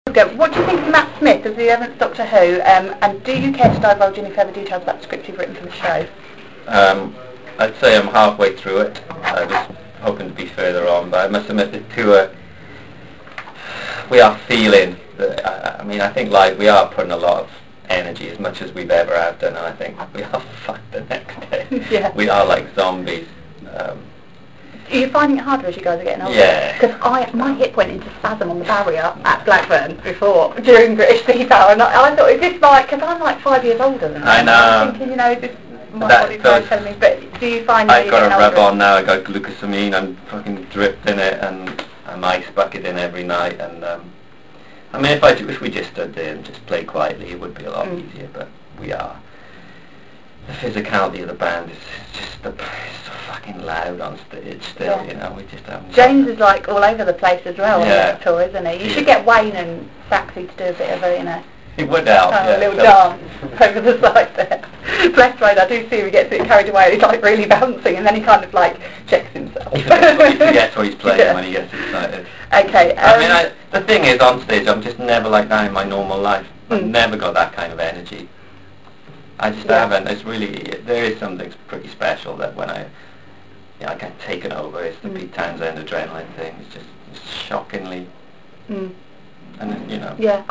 What do you think of Matt Smith as the 11th Doctor Who, and do you care to divulge any further details about the script you've written for the show? I'd say I'm halfway through it. I was hoping to be further on, but I must admit we are feeling that. I think like we are putting a lot of energy, as much as we've ever have done, and I think we are fucked the next day. Yeah. We are like zombies. Are you finding it harder as you guys are getting older? Yeah. Because my hip went into spasm on the barrier at Blackburn before, during British Seafowl, and I thought, is this like, because I'm like 5 years older than I know. I'm thinking, is this my body's trying to tell me, but do you find that I've you're got getting a rub older? on now, I got glucosamine, I'm fucking dripped in it, and I'm ice bucket in every night, and if we just stood there and just played quietly, it would be a lot easier, but we are. The physicality of the band is just it's so fucking loud on stage still, we just haven't... James is like all over the place as well on Yeah. that tour, isn't he? You should get Wayne and Saxy to do a bit of a, It would help, a little dance over the side there. Bless Wayne, I do see him, he gets a bit carried away, he's like really bouncing, and then he kind of like checks himself. He forgets what he's playing when he gets excited. Okay. The thing is, on stage, I'm just never like that in my normal life. I've never got that kind of energy. I just haven't. It's really, there is something pretty special that when I get taken over. It's the Pete Townsend adrenaline thing. It's just shockingly, and Yeah.